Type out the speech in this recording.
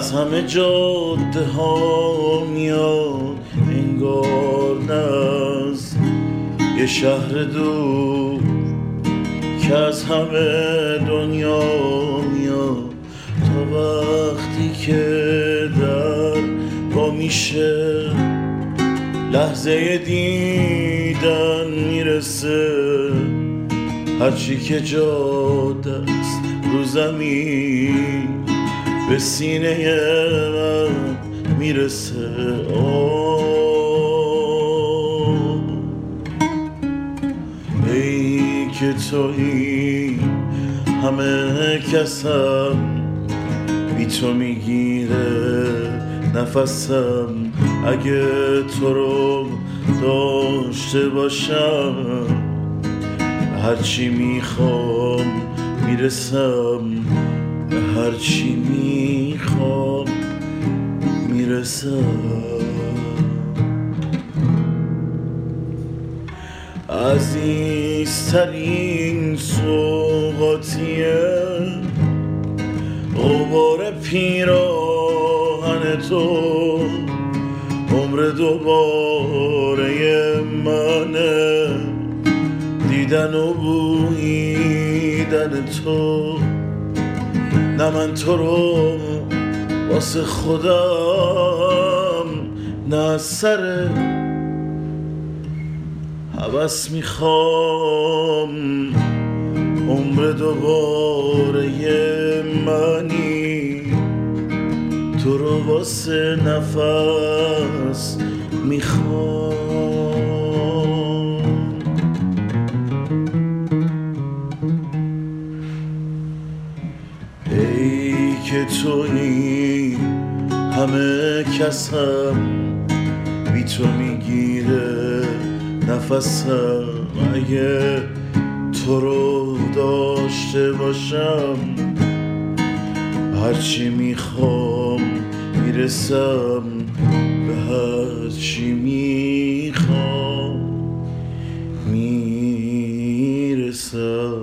از همه جاده ها میاد انگار نه از یه شهر دور که از همه دنیا میاد، تا وقتی که در با میشه لحظه دیدن میرسه، هرچی که جاده است رو زمین به سینه من میرسه. ای که تویی همه کسم، بی تو میگیره نفسم، اگه تو رو داشته باشم هرچی میخوام میرسم، هرچی میخوام میرسم. عزیزترین سوغاتیه غبار پیراهن تو، عمر دوباره منه دیدن و بویدن تو. نه من تو رو واسه خودم نه از سر هوس میخوام، عمر دوباره منی تو رو واسه نفس میخوام. ای که تویی همه کسم، بی تو میگیره نفسم، اگه تو رو داشته باشم هرچی میخوام میرسم، به هرچی میخوام میرسم.